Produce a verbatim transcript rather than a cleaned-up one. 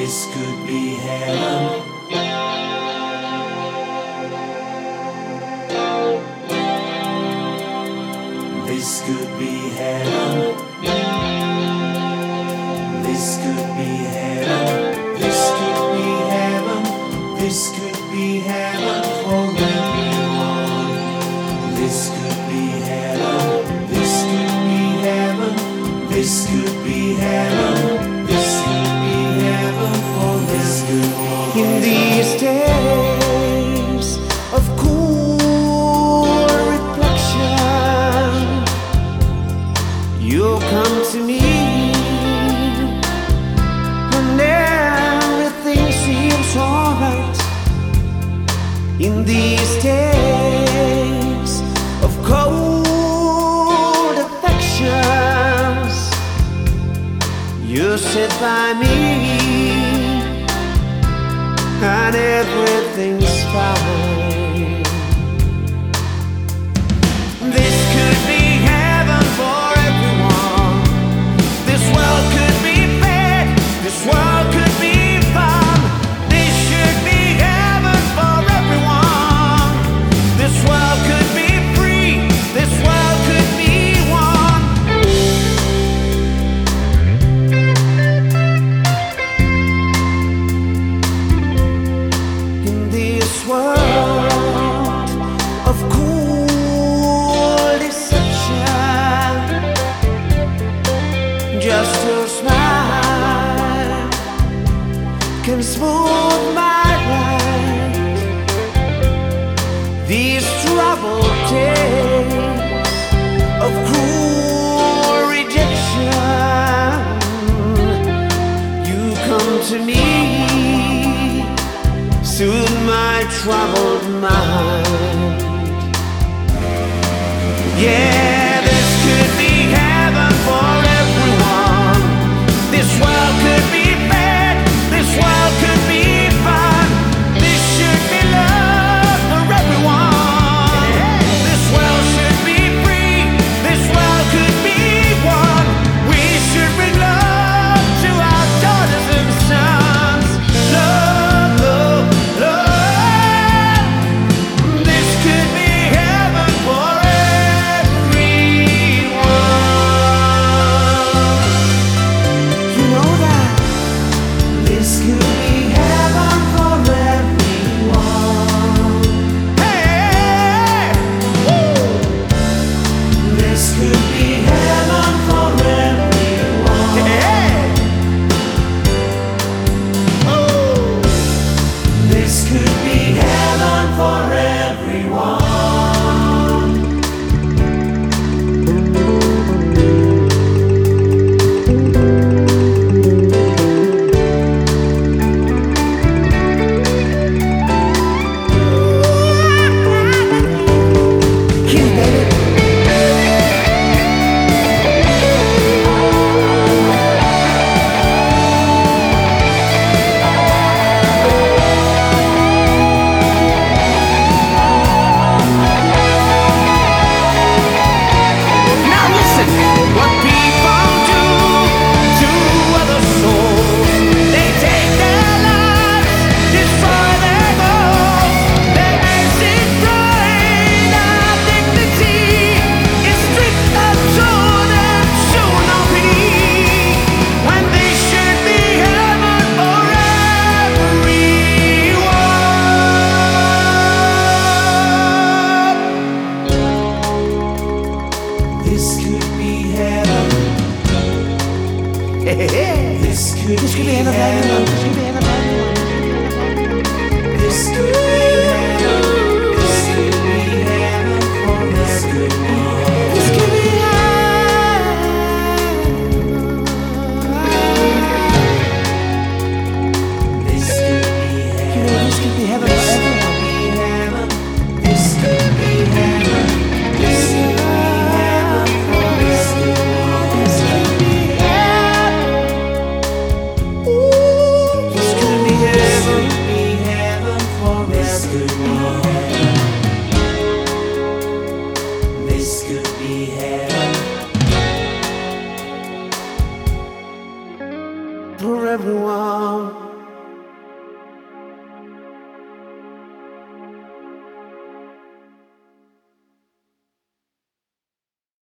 This could be heaven. This could be heaven. This could be heaven. This could be heaven. This could be heaven for everyone. This could be heaven. This could be heaven. This could be heaven. This could be heaven for this good one. In these days of cool reflection, you'll come to me when everything seems alright. In these days of cold affections, you sit by me and everything's fine. This could be heaven for everyone. This world could be bad. This world could be fun. This should be heaven for everyone. This world could be free. This world could be one. In this world of cool deception, just your smile can smooth my ride. These troubled days of cruel rejection, you come to me, soothe my troubled mind. Yeah, this could be heaven for everyone. This world could be bad. This world could be fun. This should be love for everyone. This world should be free. This world could be one. We should bring love to our daughters and sons. Love, love, love. This could be heaven for everyone. You know that This could be heaven for everyone. hey, woo. This could be heaven for everyone. Hey, ooh. This could be heaven for everyone. Now listen, what people do to other souls, they take their lives, destroy their goals. Their basic pride and dignity is stripped of truth and show no pity, when they should be heaven for everyone. This could be heaven. This could This could be heaven for everyone. This could be heaven for everyone. This could be heaven. This could be heaven for this good one. This could be heaven. This could be You know, heaven. this could be heaven for everyone. This could be heaven. This could be heaven for this good one. This could be heaven. Ooh, this could be This heaven. could be heaven for this good one. This could be heaven. For everyone.